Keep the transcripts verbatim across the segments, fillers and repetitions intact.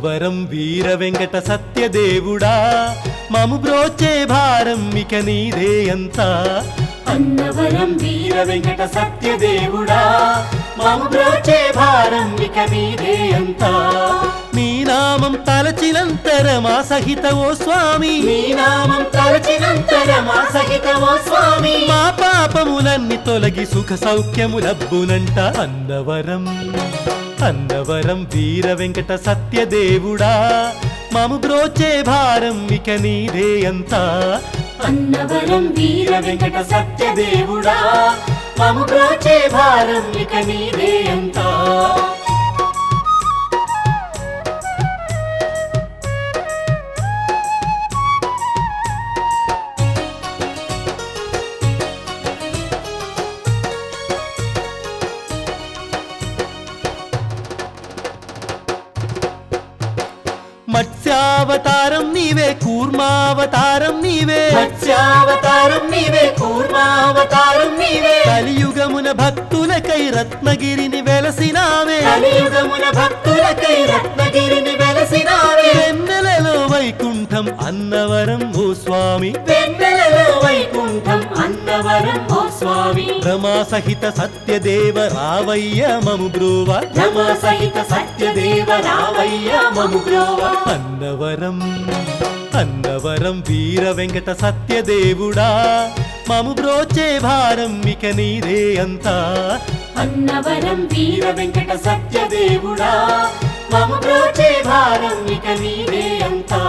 అన్నవరం వీర వెంకట సత్యదేవుడా మము బ్రోచే భారం ఇక నీదే అంతా అన్నవరం వీర వెంకట సత్యదేవుడా మము బ్రోచే భారం ఇక నీదే అంతా నీ నామం తలచినంతర మా సహిత ఓ స్వామి నీ నామం తలచినంతర మా సహిత ఓ స్వామి మా పాపములన్నీ తొలగి సుఖ సౌఖ్యములబ్బునంట అన్నవరం అన్నవరం వీర వెంకట సత్యదేవుడా మము బ్రోచే భారం ఇక నీదే అంతా అన్నవరం వీర వెంకట సత్యదేవుడా మము బ్రోచే భారం ఇక నీదే అంతా మత్స్యావతారం నీవే కూర్మావతారం నీవే మత్స్యావతారం నీవే కూర్మావతారం నీవే కలియుగమున భక్తులకై రత్నగిరిని వెలసినావే కలియుగమున భక్తులకై రత్నగిరిని వెలసినావే వెన్నెలలో వైకుంఠం అన్నవరం ఓ స్వామి వెన్నెలలో వైకుంఠం అన్నవరం ఓ స్వామి రమా సహిత సత్యదేవ రావయ్య మము బ్రోవ రమా సహిత సత్యదేవ రావయ్య మము బ్రోవ అన్నవరం అన్నవరం వీర వెంకట సత్యదేవుడా మము బ్రోచే భారం ఇక నీదే అంతా అన్నవరం వీర వెంకట సత్యదేవుడా మము బ్రోచే భారం ఇక నీదే అంతా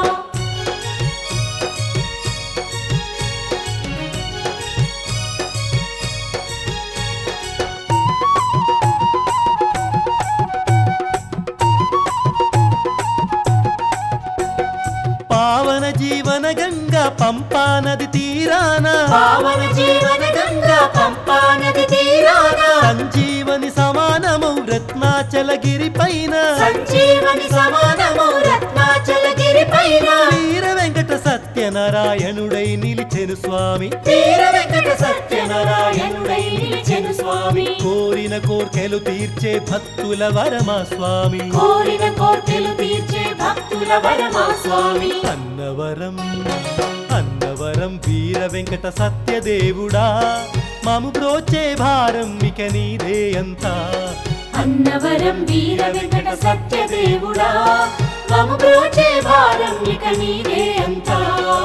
పావన జీవన గంగా పంపా నది తీరాన పావన జీవన గంగా పంపా నది తీరాన సంజీవని సమానము రత్నాచలగిరి పైన సంజీవని సమానము రత్నాచలగిరి పైన వీర వెంకట సత్యనారాయణుడై నిలిచెను స్వామి వీర వెంకట సత్యనారాయణుడై నిలిచెను స్వామి కోరిన కోర్కెలు తీర్చే భక్తుల వరమా స్వామి కోరిన కోర్కెలు తీర్చే భక్తుల వరమా స్వామి అన్నవరం అన్నవరం వీర వెంకట సత్యదేవుడా మము బ్రోచే భారం ఇక నీదే అంతా అన్నవరం వీర వెంకట సత్యదేవుడా మము బ్రోచే భారం ఇక నీదే అంతా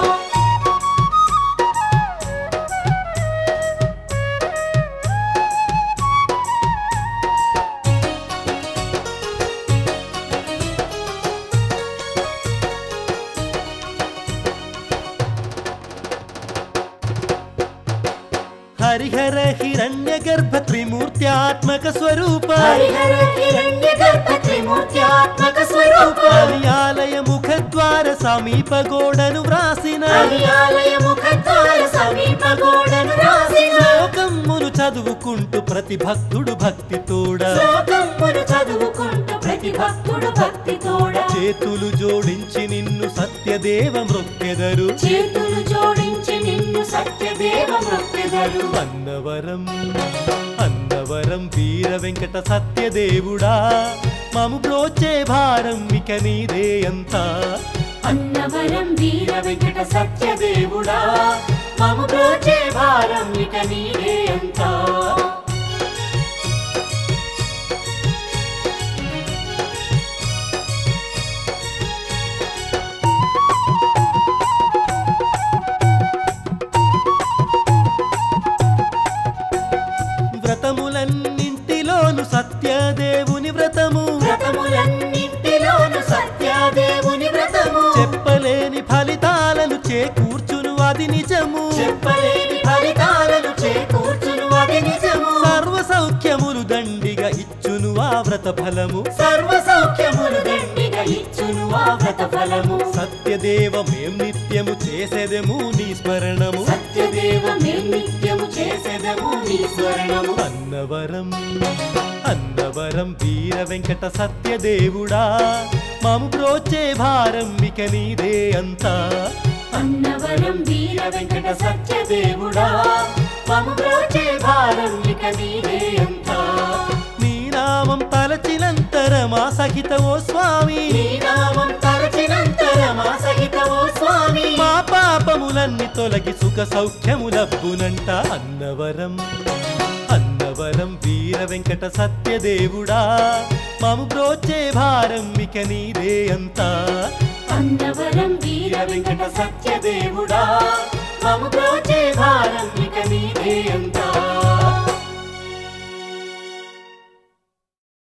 హరిహర హిరణ్య గర్భ త్రిమూర్త్యాత్మక స్వరూప హరిహర హిరణ్య గర్భ త్రిమూర్త్యాత్మక స్వరూప హరియాలయ ముఖద్వార సమీప గోడను వ్రాసిన హరియాలయ ముఖద్వార సమీప గోడను రాసిన శ్లోకమ్మును చదువుకుంటూ ప్రతి భక్తుడు భక్తి తోడ శ్లోకమ్మును చదువుకుంటూ ప్రతి భక్తుడు భక్తి తోడ చేతులు జోడించి నిన్ను సత్యదేవ మృక్కెదరు చేతులు జోడించి నిన్ను సత్యదేవ మృక్కెదరు అన్నవరం అన్నవరం వీర వెంకట సత్యదేవుడా మము బ్రోచే భారం ఇక నీదే అంతా అన్నవరం వీర వెంకట సత్యదేవుడా మము బ్రోచే భారం ఇక నీదే అంతా వ్రతములన్నింటిలోను సత్యదేవుని వ్రతము వ్రతములన్నింటిలోను సత్యదేవుని వ్రతము చెప్పలేని ఫలితాలను చేకూర్చును అది నిజము చెప్పలేని ఫలితాలను చేకూర్చును అది నిజము సర్వ సౌఖ్యములు దండిగా ఇచ్చును ఆ వ్రత ఫలము సర్వ సౌఖ్యములు దండిగా ఇచ్చును ఆ వ్రత ఫలము సత్యదేవ మేం నిత్యము చేసేదెము నీ స్మరణము సత్యదేవ మేం నిత్యము చేసేదము నీ స్మరణము అన్నవరం అన్నవరం వీర వెంకట సత్యదేవుడా మము బ్రోచే భారం ఇక నీదే అంతా అన్నవరం వీర వెంకట సత్యదేవుడా మము బ్రోచే భారం ఇక నీదే అంతా నీ నామం తలచినంతర మా సహిత ఓ స్వామి నీ నామం తలచినంతర మా సహిత ఓ స్వామి మా పాపములన్నీ తొలగి సుఖ సౌఖ్యములబ్బునంట అన్నవరం అన్నవరం వీర వెంకట సత్యదేవుడా మము బ్రోచే భారం ఇక నీదే అంతా అన్నవరం వీర వెంకట సత్యదేవుడా మము బ్రోచే భారం ఇక నీదే అంతా